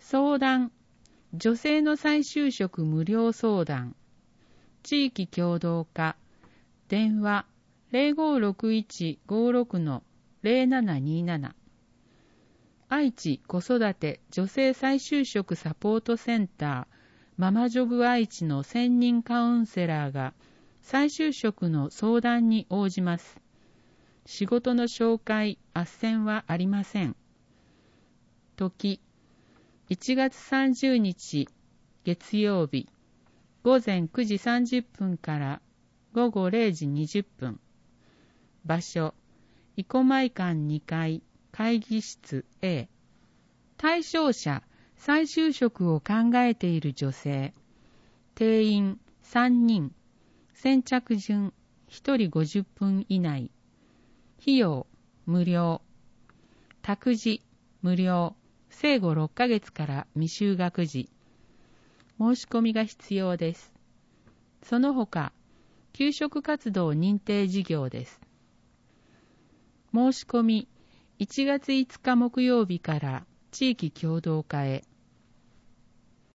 相談、女性の再就職無料相談、地域協同課、電話 056156-0727、愛知子育て女性再就職サポートセンターママジョブ愛知の専任カウンセラーが再就職の相談に応じます。仕事の紹介、斡旋はありません。時、1月30日月曜日、午前9時30分から午後0時20分。場所、生駒館2階会議室 A。対象者、再就職を考えている女性。定員3人。先着順1人50分以内。費用無料。託児無料。生後6ヶ月から未就学児。申し込みが必要です。その他、給食活動認定事業です。申し込み1月5日木曜日から地域協同課へ。